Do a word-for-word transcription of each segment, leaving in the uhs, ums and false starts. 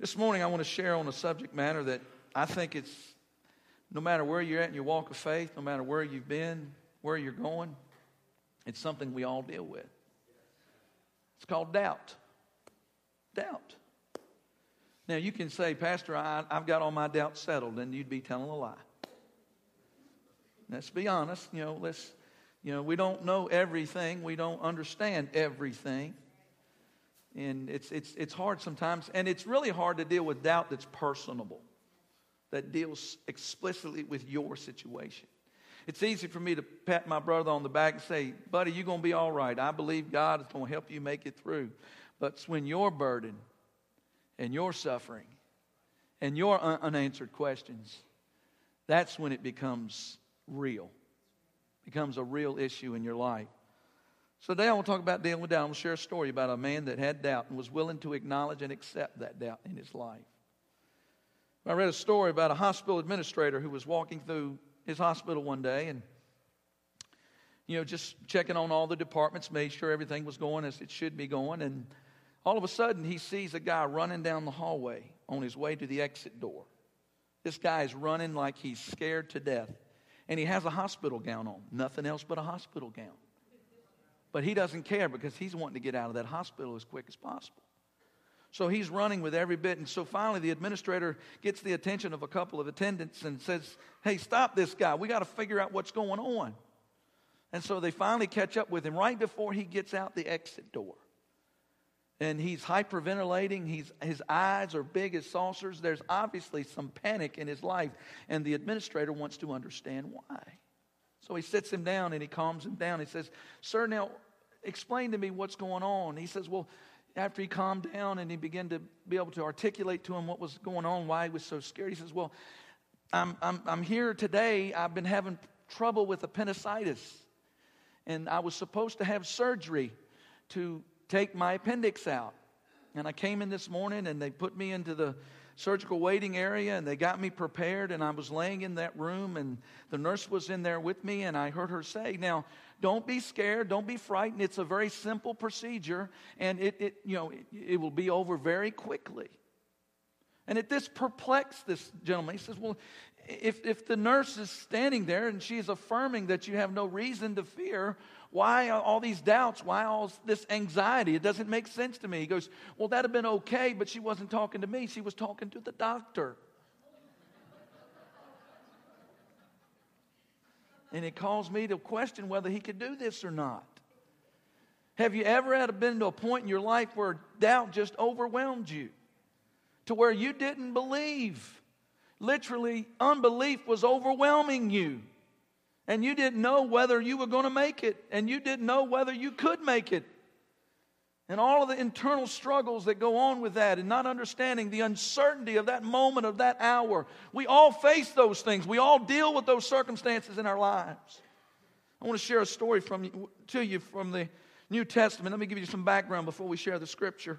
This morning I want to share on a subject matter that I think it's, no matter where you're at in your walk of faith, no matter where you've been, where you're going, it's something we all deal with. It's called doubt. Doubt. Now you can say, Pastor, I, I've got all my doubts settled, and you'd be telling a lie. Let's be honest, you know, let's, you know, we don't know everything. We don't understand everything. And it's it's it's hard sometimes, and it's really hard to deal with doubt that's personable, that deals explicitly with your situation. It's easy for me to pat my brother on the back and say, buddy, you're going to be all right. I believe God is going to help you make it through. But it's when your burden and your suffering and your un- unanswered questions, that's when it becomes real, becomes a real issue in your life. So today I want to talk about dealing with doubt. I'm going to share a story about a man that had doubt and was willing to acknowledge and accept that doubt in his life. I read a story about a hospital administrator who was walking through his hospital one day and, you know, just checking on all the departments, made sure everything was going as it should be going. And all of a sudden he sees a guy running down the hallway on his way to the exit door. This guy is running like he's scared to death. And he has a hospital gown on, nothing else but a hospital gown. But he doesn't care because he's wanting to get out of that hospital as quick as possible. So he's running with every bit. And so finally the administrator gets the attention of a couple of attendants and says, hey, stop this guy. We got to figure out what's going on. And so they finally catch up with him right before he gets out the exit door. And he's hyperventilating. He's, his eyes are big as saucers. There's obviously some panic in his life. And the administrator wants to understand why. So he sits him down and he calms him down. He says, sir, now explain to me what's going on. He says, well, after he calmed down and he began to be able to articulate to him what was going on, why he was so scared, he says, well, I'm, I'm, I'm here today. I've been having trouble with appendicitis. And I was supposed to have surgery to take my appendix out. And I came in this morning and they put me into the surgical waiting area and they got me prepared, and I was laying in that room and the nurse was in there with me, and I heard her say, now don't be scared, don't be frightened, it's a very simple procedure and it, it you know it, it will be over very quickly. And it this perplexed this gentleman. He says, well, if if the nurse is standing there and she's affirming that you have no reason to fear, why all these doubts? Why all this anxiety? It doesn't make sense to me. He goes, well, that'd have been okay, but she wasn't talking to me. She was talking to the doctor. And it caused me to question whether he could do this or not. Have you ever had been to a point in your life where doubt just overwhelmed you? To where you didn't believe. Literally, unbelief was overwhelming you. And you didn't know whether you were going to make it. And you didn't know whether you could make it. And all of the internal struggles that go on with that, and not understanding the uncertainty of that moment, of that hour. We all face those things. We all deal with those circumstances in our lives. I want to share a story from you, to you from the New Testament. Let me give you some background before we share the scripture.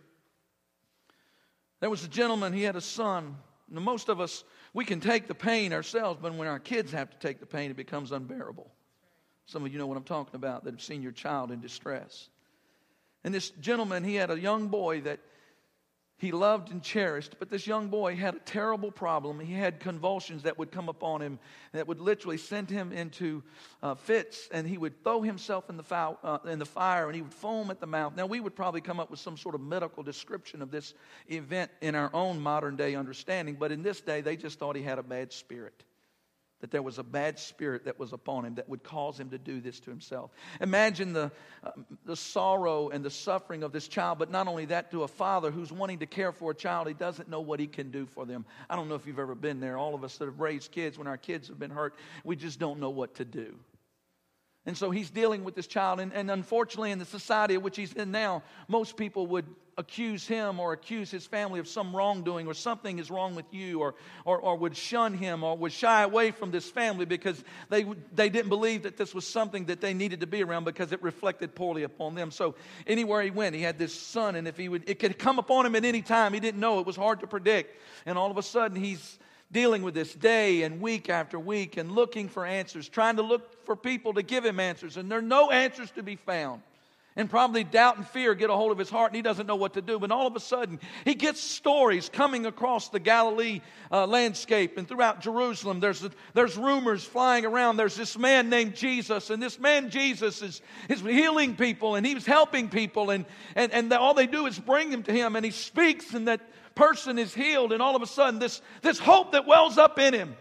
There was a gentleman, he had a son. Now, most of us, we can take the pain ourselves, but when our kids have to take the pain, it becomes unbearable. Some of you know what I'm talking about, that have seen your child in distress. And this gentleman, he had a young boy that he loved and cherished, but this young boy had a terrible problem. He had convulsions that would come upon him that would literally send him into uh, fits, and he would throw himself in the, foul, uh, in the fire, and he would foam at the mouth. Now, we would probably come up with some sort of medical description of this event in our own modern day understanding, but in this day, they just thought he had a bad spirit. That there was a bad spirit that was upon him that would cause him to do this to himself. Imagine the, uh, the sorrow and the suffering of this child, but not only that, to a father who's wanting to care for a child. He doesn't know what he can do for them. I don't know if you've ever been there. All of us that have raised kids, when our kids have been hurt, we just don't know what to do. And so he's dealing with this child, and, and unfortunately in the society in which he's in now, most people would accuse him or accuse his family of some wrongdoing, or something is wrong with you, or, or, or would shun him, or would shy away from this family because they, they didn't believe that this was something that they needed to be around because it reflected poorly upon them. So anywhere he went, he had this son, and if he would, it could come upon him at any time. He didn't know. It was hard to predict. And all of a sudden he's dealing with this day and week after week and looking for answers, trying to look for people to give him answers. And there are no answers to be found. And probably doubt and fear get a hold of his heart and he doesn't know what to do. But all of a sudden, he gets stories coming across the Galilee uh, landscape and throughout Jerusalem. There's, there's rumors flying around. There's this man named Jesus. And this man Jesus is, is healing people and he's helping people. And, and, and all they do is bring them to him. And he speaks and that person is healed. And all of a sudden, this, this hope that wells up in him.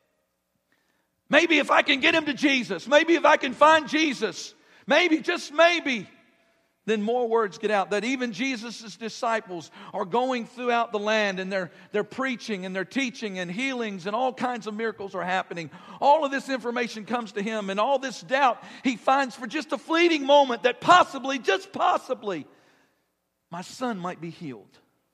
Maybe if I can get him to Jesus. Maybe if I can find Jesus. Maybe, just maybe. Then more words get out that even Jesus' disciples are going throughout the land and they're, they're preaching and they're teaching and healings and all kinds of miracles are happening. All of this information comes to him and all this doubt he finds for just a fleeting moment that possibly, just possibly, my son might be healed.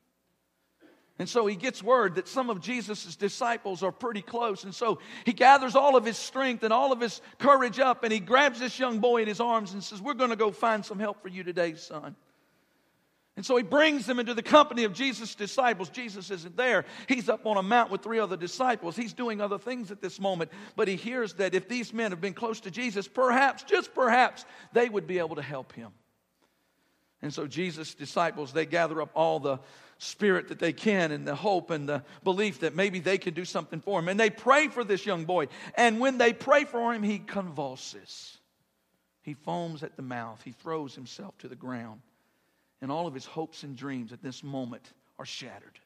And so he gets word that some of Jesus' disciples are pretty close. And so he gathers all of his strength and all of his courage up. And he grabs this young boy in his arms and says, we're going to go find some help for you today, son. And so he brings him into the company of Jesus' disciples. Jesus isn't there. He's up on a mount with three other disciples. He's doing other things at this moment. But he hears that if these men have been close to Jesus, perhaps, just perhaps, they would be able to help him. And so Jesus' disciples, they gather up all the spirit that they can and the hope and the belief that maybe they can do something for him. And they pray for this young boy. And when they pray for him, he convulses. He foams at the mouth. He throws himself to the ground. And all of his hopes and dreams at this moment are shattered.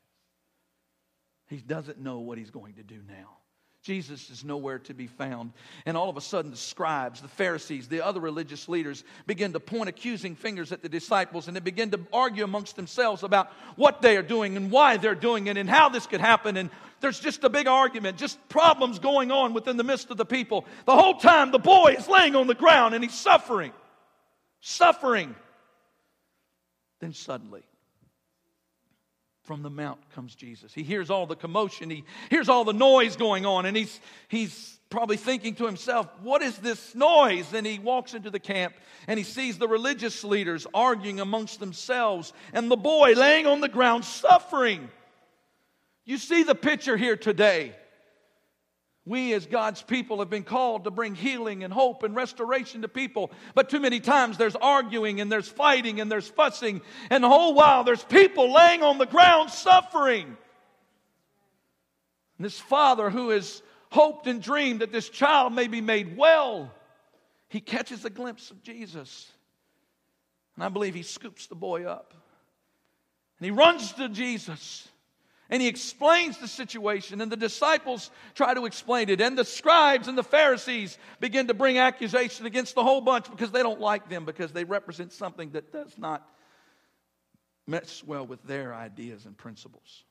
He doesn't know what he's going to do now. Jesus is nowhere to be found. And all of a sudden, the scribes, the Pharisees, the other religious leaders begin to point accusing fingers at the disciples. And they begin to argue amongst themselves about what they are doing and why they're doing it and how this could happen. And there's just a big argument, just problems going on within the midst of the people. The whole time, the boy is laying on the ground and he's suffering. Suffering. Then suddenly, from the mount comes Jesus. He hears all the commotion. He hears all the noise going on. And he's, he's probably thinking to himself, what is this noise? And he walks into the camp and he sees the religious leaders arguing amongst themselves. And the boy laying on the ground suffering. You see the picture here today. We as God's people have been called to bring healing and hope and restoration to people. But too many times there's arguing and there's fighting and there's fussing. And the whole while there's people laying on the ground suffering. And this father who has hoped and dreamed that this child may be made well, he catches a glimpse of Jesus. And I believe he scoops the boy up. And he runs to Jesus. And he explains the situation, and the disciples try to explain it. And the scribes and the Pharisees begin to bring accusation against the whole bunch because they don't like them, because they represent something that does not mesh well with their ideas and principles.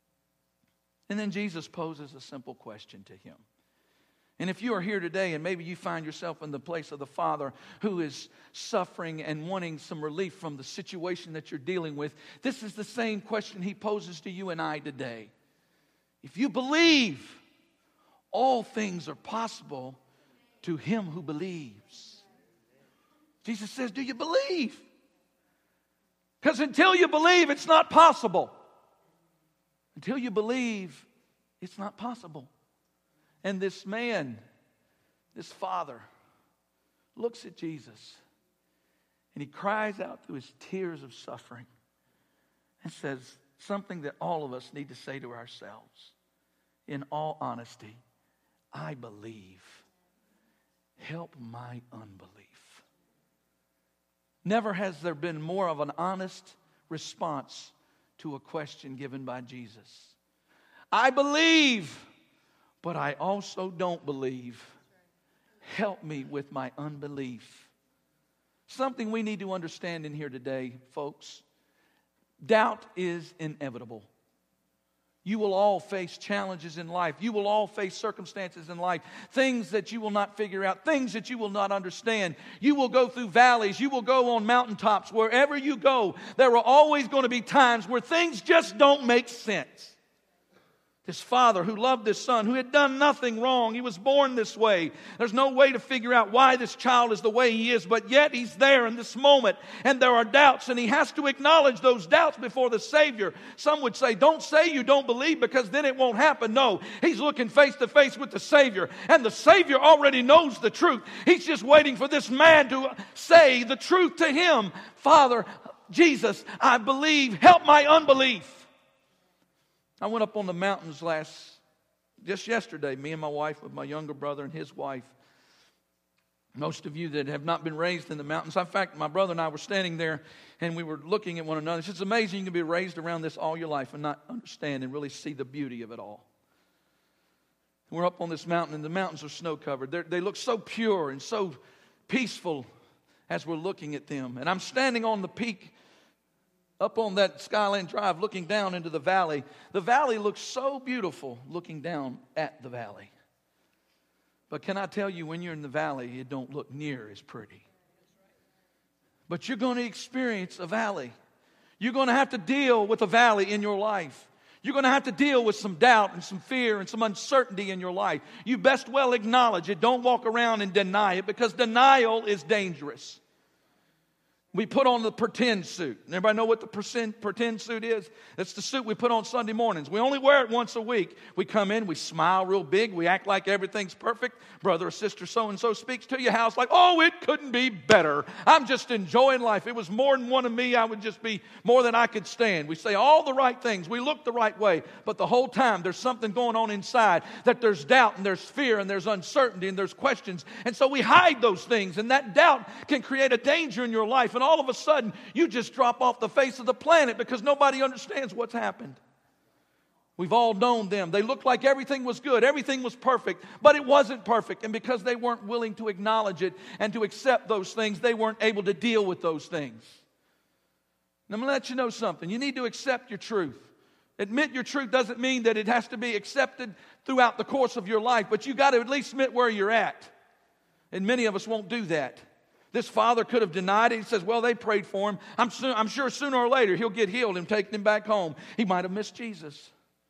And then Jesus poses a simple question to him. And if you are here today and maybe you find yourself in the place of the father who is suffering and wanting some relief from the situation that you're dealing with, this is the same question he poses to you and I today. If you believe, all things are possible to him who believes. Jesus says, do you believe? Because until you believe, it's not possible. Until you believe, it's not possible. And this man, this father, looks at Jesus and he cries out through his tears of suffering and says something that all of us need to say to ourselves. In all honesty, I believe. Help my unbelief. Never has there been more of an honest response to a question given by Jesus. I believe. But I also don't believe. Help me with my unbelief. Something we need to understand in here today, folks. Doubt is inevitable. You will all face challenges in life. You will all face circumstances in life. Things that you will not figure out. Things that you will not understand. You will go through valleys. You will go on mountaintops. Wherever you go, there are always going to be times where things just don't make sense. His father, who loved his son, who had done nothing wrong. He was born this way. There's no way to figure out why this child is the way he is, but yet he's there in this moment, and there are doubts, and he has to acknowledge those doubts before the Savior. Some would say, don't say you don't believe, because then it won't happen. No, he's looking face to face with the Savior, and the Savior already knows the truth. He's just waiting for this man to say the truth to him. Father, Jesus, I believe. Help my unbelief. I went up on the mountains last, just yesterday, me and my wife with my younger brother and his wife. Most of you that have not been raised in the mountains. In fact, my brother and I were standing there and we were looking at one another. It's just amazing you can be raised around this all your life and not understand and really see the beauty of it all. We're up on this mountain and the mountains are snow covered. They're, they look so pure and so peaceful as we're looking at them. And I'm standing on the peak up on that Skyland Drive looking down into the valley. The valley looks so beautiful looking down at the valley. But can I tell you, when you're in the valley, it don't look near as pretty. But you're going to experience a valley. You're going to have to deal with a valley in your life. You're going to have to deal with some doubt and some fear and some uncertainty in your life. You best well acknowledge it. Don't walk around and deny it, because denial is dangerous. We put on the pretend suit. Everybody know what the pretend, pretend suit is? It's the suit we put on Sunday mornings. We only wear it once a week. We come in, we smile real big, we act like everything's perfect. Brother or sister so-and-so speaks to your house like, oh, it couldn't be better. I'm just enjoying life. It was more than one of me. I would just be more than I could stand. We say all the right things. We look the right way. But the whole time there's something going on inside, that there's doubt and there's fear and there's uncertainty and there's questions. And so we hide those things, and that doubt can create a danger in your life. And all of a sudden, you just drop off the face of the planet because nobody understands what's happened. We've all known them. They looked like everything was good, everything was perfect, but it wasn't perfect. And because they weren't willing to acknowledge it and to accept those things, they weren't able to deal with those things. And I'm going to let you know something. You need to accept your truth. Admit your truth doesn't mean that it has to be accepted throughout the course of your life, but you got to at least admit where you're at. And many of us won't do that. This father could have denied it. He says, well, they prayed for him. I'm, so, I'm sure sooner or later he'll get healed and take him back home. He might have missed Jesus.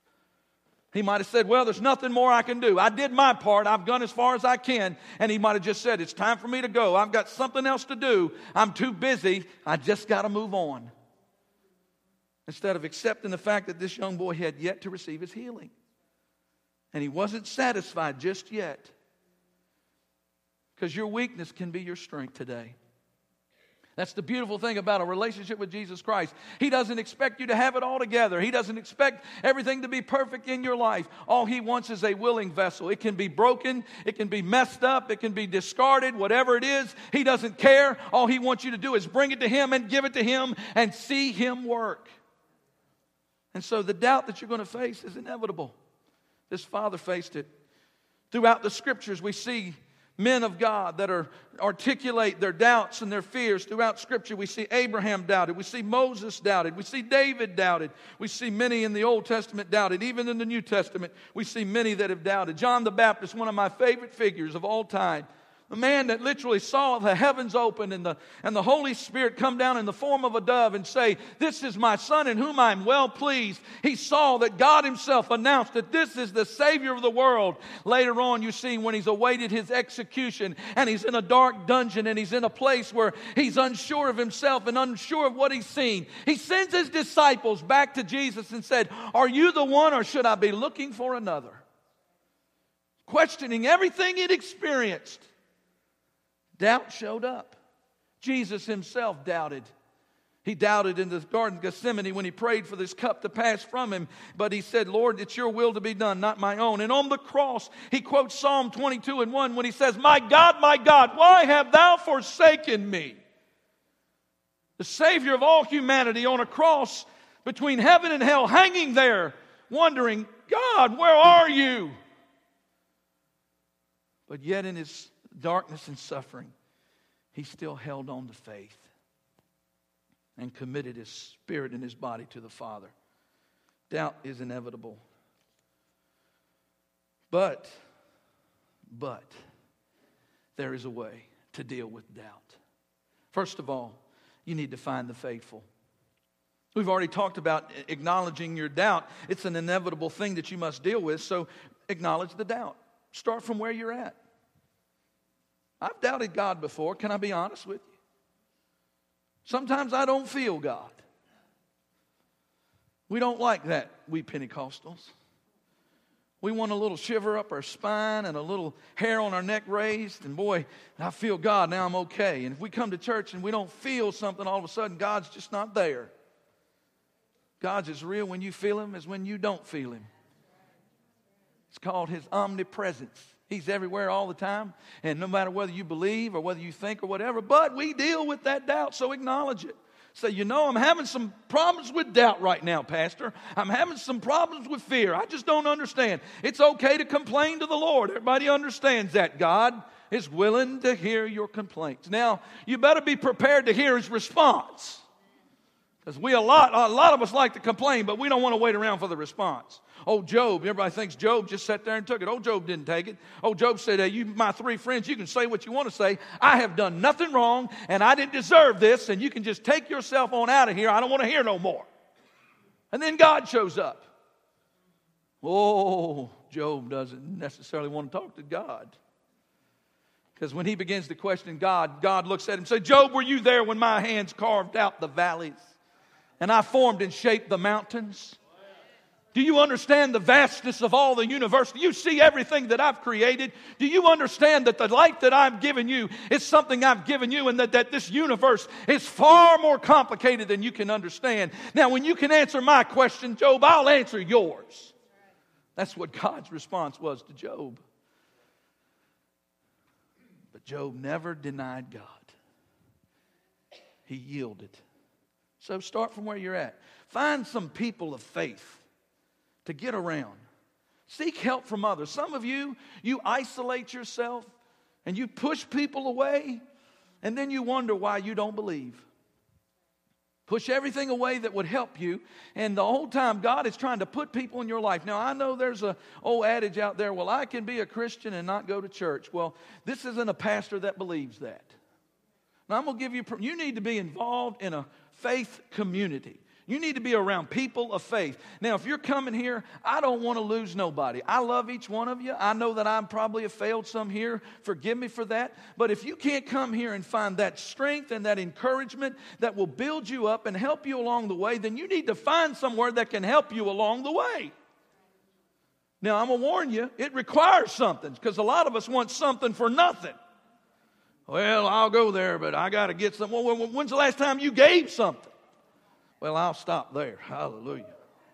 He might have said, well, there's nothing more I can do. I did my part. I've gone as far as I can. And he might have just said, it's time for me to go. I've got something else to do. I'm too busy. I just got to move on. Instead of accepting the fact that this young boy had yet to receive his healing. And he wasn't satisfied just yet. Because your weakness can be your strength today. That's the beautiful thing about a relationship with Jesus Christ. He doesn't expect you to have it all together. He doesn't expect everything to be perfect in your life. All He wants is a willing vessel. It can be broken. It can be messed up. It can be discarded. Whatever it is, He doesn't care. All He wants you to do is bring it to Him and give it to Him and see Him work. And so the doubt that you're going to face is inevitable. This father faced it. Throughout the Scriptures, we see men of God that are articulate their doubts and their fears. Throughout Scripture, we see Abraham doubted. We see Moses doubted. We see David doubted. We see many in the Old Testament doubted. Even in the New Testament, we see many that have doubted. John the Baptist, one of my favorite figures of all time. A man that literally saw the heavens open and the, and the Holy Spirit come down in the form of a dove and say, this is my Son in whom I am well pleased. He saw that God Himself announced that this is the Savior of the world. Later on, you see when He's awaited His execution and He's in a dark dungeon and He's in a place where He's unsure of Himself and unsure of what He's seen. He sends His disciples back to Jesus and said, are you the one, or should I be looking for another? Questioning everything He'd experienced. Doubt showed up. Jesus Himself doubted. He doubted in the Garden of Gethsemane when He prayed for this cup to pass from Him. But He said, Lord, it's your will to be done, not my own. And on the cross, He quotes Psalm twenty-two and one when He says, my God, my God, why have Thou forsaken me? The Savior of all humanity on a cross between heaven and hell, hanging there, wondering, God, where are you? But yet in His darkness and suffering, He still held on to faith and committed His spirit and His body to the Father. Doubt is inevitable. But, but, there is a way to deal with doubt. First of all, you need to find the faithful. We've already talked about acknowledging your doubt. It's an inevitable thing that you must deal with, so acknowledge the doubt. Start from where you're at. I've doubted God before. Can I be honest with you? Sometimes I don't feel God. We don't like that, we Pentecostals. We want a little shiver up our spine and a little hair on our neck raised. And boy, I feel God, now I'm okay. And if we come to church and we don't feel something, all of a sudden God's just not there. God's as real when you feel Him as when you don't feel Him. It's called His omnipresence. He's everywhere all the time. And no matter whether you believe or whether you think or whatever, but we deal with that doubt, so acknowledge it. Say, you know, I'm having some problems with doubt right now, Pastor. I'm having some problems with fear. I just don't understand. It's okay to complain to the Lord. Everybody understands that. God is willing to hear your complaints. Now, you better be prepared to hear His response. Because we a lot, a lot of us like to complain, but we don't want to wait around for the response. Oh, Job, everybody thinks Job just sat there and took it. Oh, Job didn't take it. Oh, Job said, hey, you, my three friends, you can say what you want to say. I have done nothing wrong, and I didn't deserve this, and you can just take yourself on out of here. I don't want to hear no more. And then God shows up. Oh, Job doesn't necessarily want to talk to God. Because when he begins to question God, God looks at him and says, Job, were you there when my hands carved out the valleys? And I formed and shaped the mountains? Do you understand the vastness of all the universe? Do you see everything that I've created? Do you understand that the life that I've given you is something I've given you, and that, that this universe is far more complicated than you can understand? Now, when you can answer my question, Job, I'll answer yours. That's what God's response was to Job. But Job never denied God. He yielded. So start from where you're at. Find some people of faith to get around. Seek help from others. Some of you, you isolate yourself and you push people away, and then you wonder why you don't believe. Push everything away that would help you, and the whole time God is trying to put people in your life. Now, I know there's an old adage out there, well, I can be a Christian and not go to church. Well, this isn't a pastor that believes that. Now, I'm going to give you, you need to be involved in a faith community. You need to be around people of faith. Now, if you're coming here, I don't want to lose nobody. I love each one of you. I know that I probably have failed some here. Forgive me for that. But if you can't come here and find that strength and that encouragement that will build you up and help you along the way, then you need to find somewhere that can help you along the way. Now, I'm going to warn you, it requires something, because a lot of us want something for nothing. Well, I'll go there, but I got to get something. Well, when's the last time you gave something? Well, I'll stop there. Hallelujah.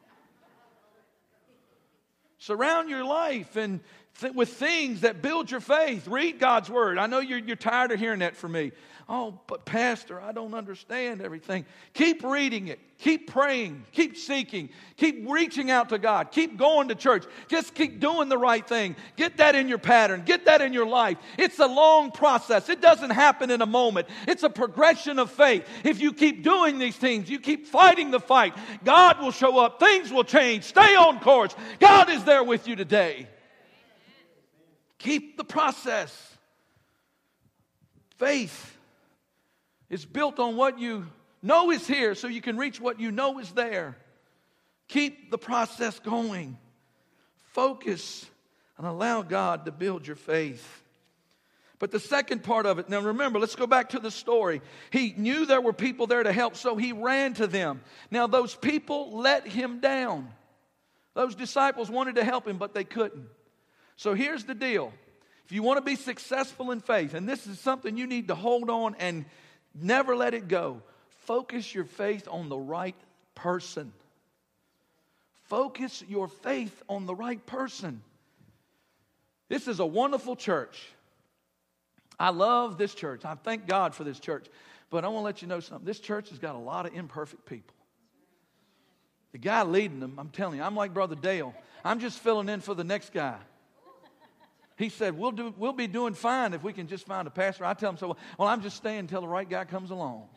Surround your life and th- with things that build your faith. Read God's Word. I know you're, you're tired of hearing that from me. Oh, but Pastor, I don't understand everything. Keep reading it. Keep praying. Keep seeking. Keep reaching out to God. Keep going to church. Just keep doing the right thing. Get that in your pattern. Get that in your life. It's a long process. It doesn't happen in a moment. It's a progression of faith. If you keep doing these things, you keep fighting the fight, God will show up. Things will change. Stay on course. God is there with you today. Keep the process. Faith is built on what you know is here, so you can reach what you know is there. Keep the process going. Focus and allow God to build your faith. But the second part of it, now remember, let's go back to the story. He knew there were people there to help, so he ran to them. Now those people let him down. Those disciples wanted to help him, but they couldn't. So here's the deal. If you want to be successful in faith, and this is something you need to hold on and never let it go, focus your faith on the right person. Focus your faith on the right person. This is a wonderful church. I love this church. I thank God for this church. But I want to let you know something. This church has got a lot of imperfect people. The guy leading them, I'm telling you, I'm like Brother Dale. I'm just filling in for the next guy. He said, we'll do, we'll be doing fine if we can just find a pastor. I tell him, so, well, I'm just staying until the right guy comes along.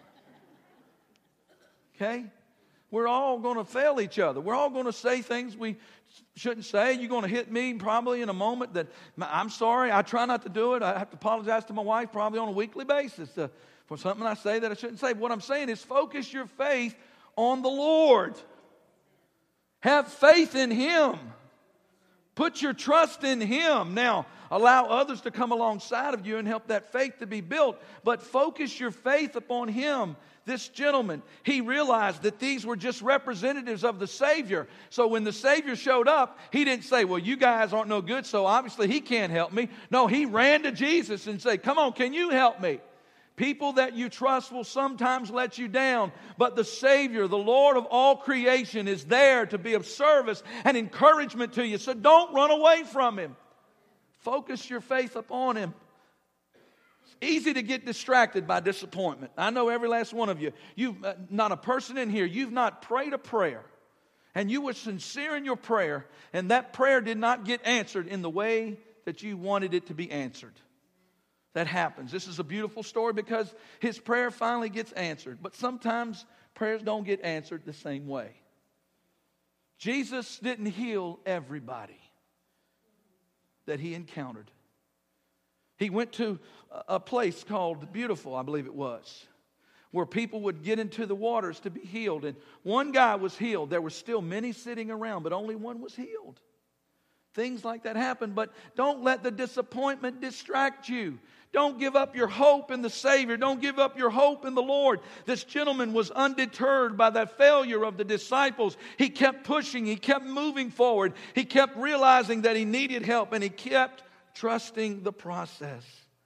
Okay? We're all going to fail each other. We're all going to say things we shouldn't say. You're going to hit me probably in a moment that, I'm sorry, I try not to do it. I have to apologize to my wife probably on a weekly basis uh, for something I say that I shouldn't say. What I'm saying is focus your faith on the Lord. Have faith in Him. Put your trust in Him. Now, allow others to come alongside of you and help that faith to be built. But focus your faith upon Him. This gentleman, he realized that these were just representatives of the Savior. So when the Savior showed up, he didn't say, well, you guys aren't no good, so obviously He can't help me. No, he ran to Jesus and said, come on, can you help me? People that you trust will sometimes let you down, but the Savior, the Lord of all creation, is there to be of service and encouragement to you. So don't run away from Him. Focus your faith upon Him. It's easy to get distracted by disappointment. I know every last one of you. You've uh, not a person in here. You've not prayed a prayer, and you were sincere in your prayer, and that prayer did not get answered in the way that you wanted it to be answered. That happens. This is a beautiful story because his prayer finally gets answered. But sometimes prayers don't get answered the same way. Jesus didn't heal everybody that He encountered. He went to a place called Beautiful, I believe it was, where people would get into the waters to be healed. And one guy was healed. There were still many sitting around, but only one was healed. Things like that happen, but don't let the disappointment distract you. Don't give up your hope in the Savior. Don't give up your hope in the Lord. This gentleman was undeterred by the failure of the disciples. He kept pushing. He kept moving forward. He kept realizing that he needed help, and he kept trusting the process.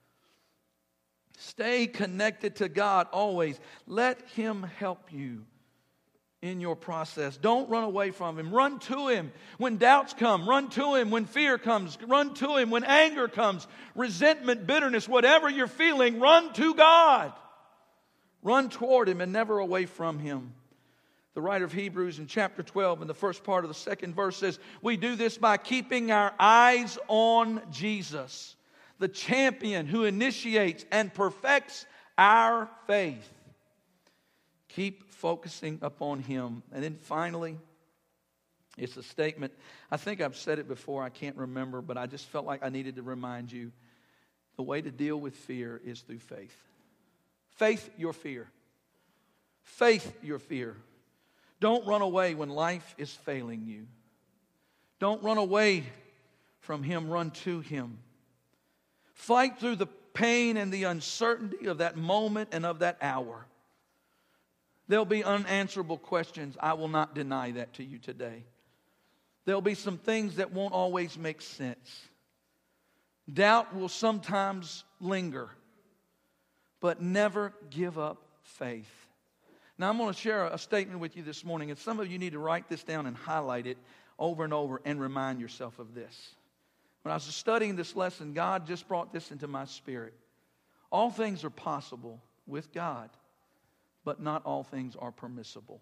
Stay connected to God always. Let Him help you in your process. Don't run away from Him. Run to Him. When doubts come, run to Him. When fear comes, run to Him. When anger comes, resentment, bitterness, whatever you're feeling, run to God. Run toward Him and never away from Him. The writer of Hebrews in chapter twelve, in the first part of the second verse says, we do this by keeping our eyes on Jesus, the champion who initiates and perfects our faith. Keep focusing upon Him. And then finally, it's a statement. I think I've said it before. I can't remember, but I just felt like I needed to remind you. The way to deal with fear is through faith. Faith your fear. Faith your fear. Don't run away when life is failing you. Don't run away from Him. Run to Him. Fight through the pain and the uncertainty of that moment and of that hour. There'll be unanswerable questions. I will not deny that to you today. There'll be some things that won't always make sense. Doubt will sometimes linger. But never give up faith. Now I'm going to share a statement with you this morning. And some of you need to write this down and highlight it over and over and remind yourself of this. When I was studying this lesson, God just brought this into my spirit. All things are possible with God, but not all things are permissible.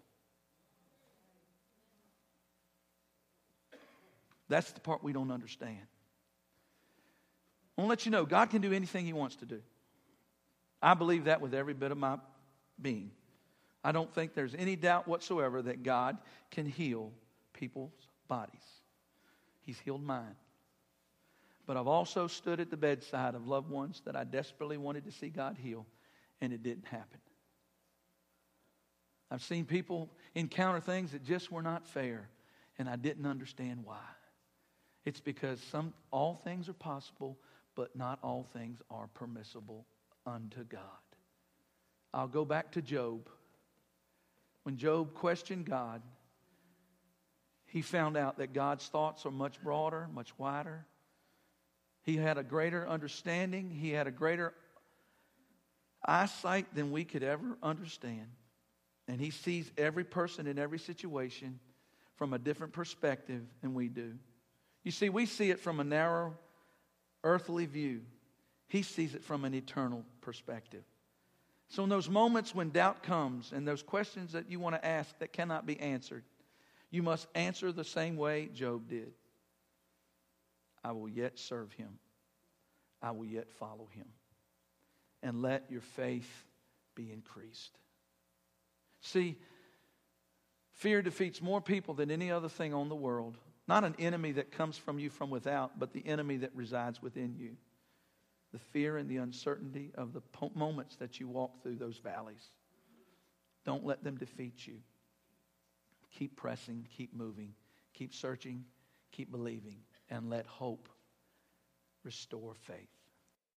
That's the part we don't understand. I want to let you know, God can do anything He wants to do. I believe that with every bit of my being. I don't think there's any doubt whatsoever that God can heal people's bodies. He's healed mine. But I've also stood at the bedside of loved ones that I desperately wanted to see God heal, and it didn't happen. I've seen people encounter things that just were not fair, and I didn't understand why. It's because some all things are possible, but not all things are permissible unto God. I'll go back to Job. When Job questioned God, he found out that God's thoughts are much broader, much wider. He had a greater understanding. He had a greater eyesight than we could ever understand. And He sees every person in every situation from a different perspective than we do. You see, we see it from a narrow, earthly view. He sees it from an eternal perspective. So in those moments when doubt comes and those questions that you want to ask that cannot be answered, you must answer the same way Job did. I will yet serve Him. I will yet follow Him. And let your faith be increased. See, fear defeats more people than any other thing on the world. Not an enemy that comes from you from without, but the enemy that resides within you. The fear and the uncertainty of the po- moments that you walk through those valleys. Don't let them defeat you. keep pressing, keep moving, keep searching, keep believing, and let hope restore faith.